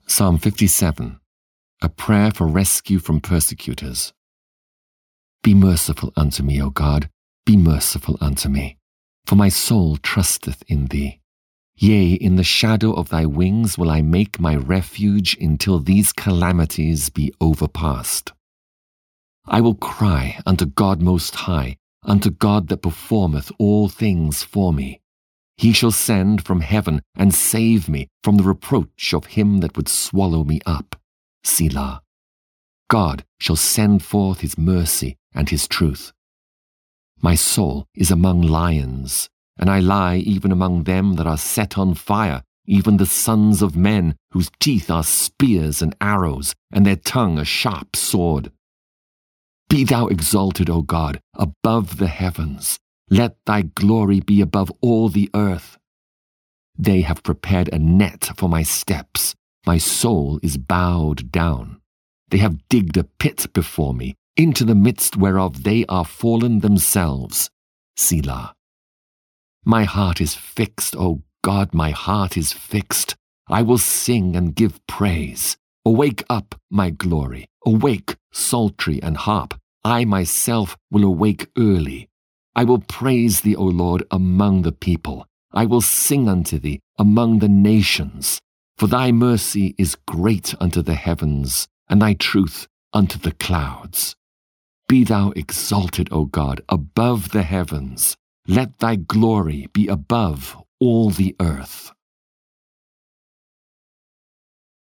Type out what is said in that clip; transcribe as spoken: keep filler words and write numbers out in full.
Psalm fifty-seven, a prayer for rescue from persecutors. Be merciful unto me, O God, be merciful unto me, for my soul trusteth in thee. Yea, in the shadow of thy wings will I make my refuge until these calamities be overpast. I will cry unto God Most High, unto God that performeth all things for me. He shall send from heaven and save me from the reproach of him that would swallow me up. Selah. God shall send forth his mercy and his truth. My soul is among lions, and I lie even among them that are set on fire, even the sons of men, whose teeth are spears and arrows, and their tongue a sharp sword. Be thou exalted, O God, above the heavens. Let thy glory be above all the earth. They have prepared a net for my steps. My soul is bowed down. They have digged a pit before me, into the midst whereof they are fallen themselves. Selah. My heart is fixed, O God, my heart is fixed. I will sing and give praise. Awake up, my glory. Awake, psaltery and harp. I myself will awake early. I will praise thee, O Lord, among the people. I will sing unto thee among the nations. For thy mercy is great unto the heavens, and thy truth unto the clouds. Be thou exalted, O God, above the heavens. Let thy glory be above all the earth.